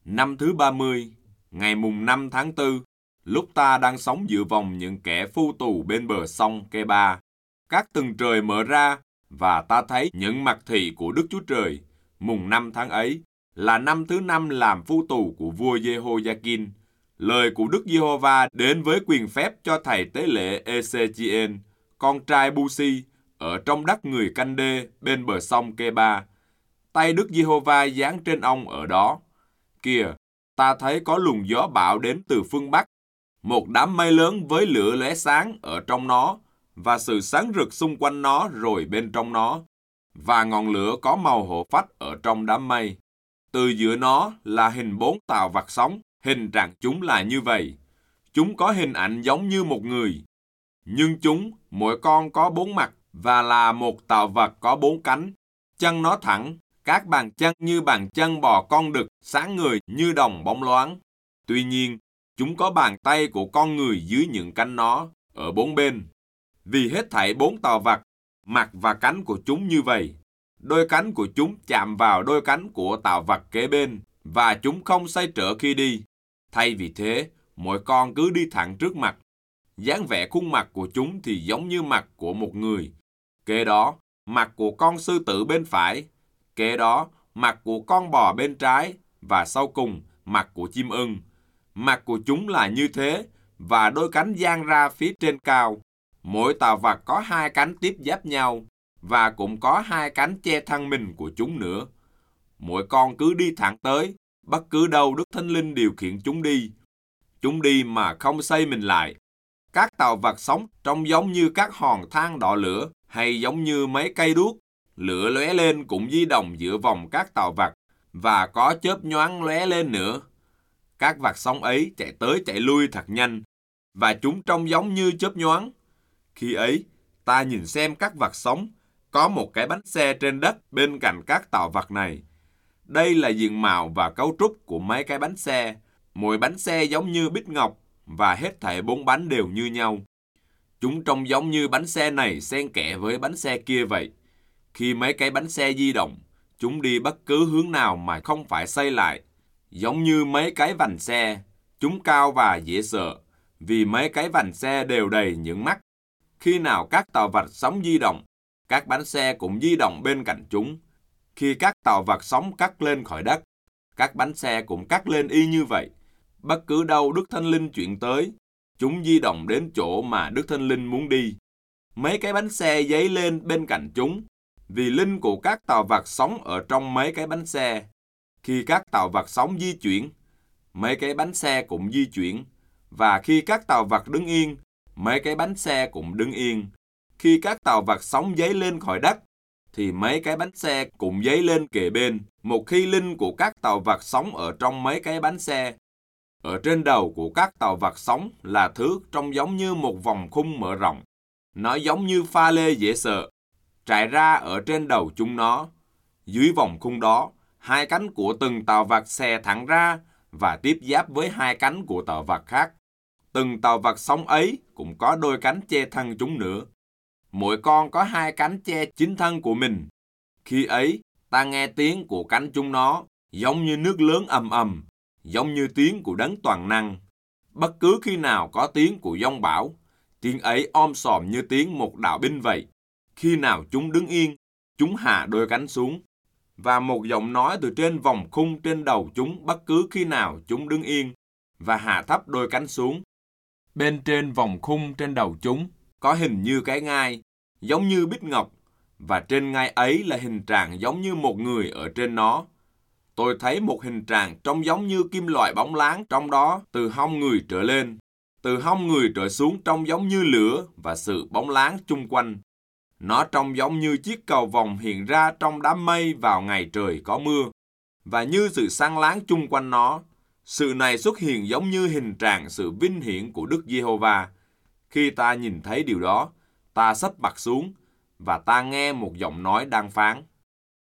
Năm thứ 30, ngày mùng 5 tháng 4, lúc ta đang sống giữa vòng những kẻ phu tù bên bờ sông Kê-ba, các tầng trời mở ra và ta thấy những mặt thị của Đức Chúa Trời. Mùng 5 tháng ấy là năm thứ 5 làm phu tù của vua Jehoiakin. Lời của Đức Giê-hô-va đến với quyền phép cho thầy tế lễ Ê-xê-chi-ên, con trai Bu-si, ở trong đất người Canh-đê bên bờ sông Kê-ba. Tay Đức Giê-hô-va giáng trên ông ở đó. Kìa, ta thấy có luồng gió bão đến từ phương Bắc, một đám mây lớn với lửa lóe sáng ở trong nó, và sự sáng rực xung quanh nó rồi bên trong nó, và ngọn lửa có màu hổ phách ở trong đám mây. Từ giữa nó là hình 4 tàu vạc sống, hình trạng chúng là như vậy. Chúng có hình ảnh giống như một người, nhưng chúng, mỗi con có 4 mặt, và là một tàu vật có 4 cánh. Chân nó thẳng, các bàn chân như bàn chân bò con đực, sáng ngời như đồng bóng loáng. Tuy nhiên, chúng có bàn tay của con người dưới những cánh nó, ở 4 bên. Vì hết thảy 4 tàu vật, mặt và cánh của chúng như vậy. Đôi cánh của chúng chạm vào đôi cánh của tàu vật kế bên, và chúng không xoay trở khi đi. Thay vì thế, mỗi con cứ đi thẳng trước mặt. Dáng vẻ khuôn mặt của chúng thì giống như mặt của một người. Kế đó, mặt của con sư tử bên phải. Kế đó, mặt của con bò bên trái. Và sau cùng, mặt của chim ưng. Mặt của chúng là như thế, và đôi cánh dang ra phía trên cao. Mỗi tàu vật có 2 cánh tiếp giáp nhau, và cũng có 2 cánh che thân mình của chúng nữa. Mỗi con cứ đi thẳng tới, bất cứ đâu Đức Thánh Linh điều khiển chúng đi. Chúng đi mà không xây mình lại. Các tàu vật sống trông giống như các hòn than đỏ lửa, hay giống như mấy cây đuốc. Lửa lóe lên cũng di động giữa vòng các tàu vật, và có chớp nhoáng lóe lên nữa. Các vạc sống ấy chạy tới chạy lui thật nhanh, và chúng trông giống như chớp nhoáng. Khi ấy, ta nhìn xem các vạc sống, có một cái bánh xe trên đất bên cạnh các tàu vật này. Đây là diện mạo và cấu trúc của mấy cái bánh xe. Mỗi bánh xe giống như bích ngọc, và hết thảy 4 bánh đều như nhau. Chúng trông giống như bánh xe này xen kẽ với bánh xe kia vậy. Khi mấy cái bánh xe di động, chúng đi bất cứ hướng nào mà không phải xây lại. Giống như mấy cái vành xe, chúng cao và dễ sợ, vì mấy cái vành xe đều đầy những mắt. Khi nào các tàu vật sống di động, các bánh xe cũng di động bên cạnh chúng. Khi các tàu vật sống cắt lên khỏi đất, các bánh xe cũng cắt lên y như vậy. Bất cứ đâu Đức Thánh Linh chuyển tới, chúng di động đến chỗ mà Đức Thánh Linh muốn đi. Mấy cái bánh xe dấy lên bên cạnh chúng, vì linh của các tàu vật sống ở trong mấy cái bánh xe. Khi các tàu vật sống di chuyển, mấy cái bánh xe cũng di chuyển. Và khi các tàu vật đứng yên, mấy cái bánh xe cũng đứng yên. Khi các tàu vật sống dấy lên khỏi đất, thì mấy cái bánh xe cũng dấy lên kề bên. Một khi linh của các tàu vật sống ở trong mấy cái bánh xe, ở trên đầu của các tàu vật sống là thứ trông giống như một vòng khung mở rộng. Nó giống như pha lê dễ sợ, trải ra ở trên đầu chúng nó. Dưới vòng khung đó, 2 cánh của từng tàu vật xè thẳng ra và tiếp giáp với 2 cánh của tàu vật khác. Từng tàu vật sống ấy cũng có đôi cánh che thân chúng nữa. Mỗi con có 2 cánh che chính thân của mình. Khi ấy, ta nghe tiếng của cánh chúng nó, giống như nước lớn ầm ầm, giống như tiếng của đấng toàn năng. Bất cứ khi nào có tiếng của giông bão, tiếng ấy om sòm như tiếng một đạo binh vậy. Khi nào chúng đứng yên, chúng hạ đôi cánh xuống. Và một giọng nói từ trên vòng khung trên đầu chúng bất cứ khi nào chúng đứng yên, và hạ thấp đôi cánh xuống. Bên trên vòng khung trên đầu chúng có hình như cái ngai, giống như bích ngọc, và trên ngai ấy là hình trạng giống như một người ở trên nó. Tôi thấy một hình trạng trông giống như kim loại bóng láng trong đó từ hông người trở lên, từ hông người trở xuống trông giống như lửa và sự bóng láng chung quanh. Nó trông giống như chiếc cầu vồng hiện ra trong đám mây vào ngày trời có mưa, và như sự sáng láng chung quanh nó. Sự này xuất hiện giống như hình trạng sự vinh hiển của Đức Giê-hô-va. Khi ta nhìn thấy điều đó, ta xấp mặt xuống, và ta nghe một giọng nói đang phán: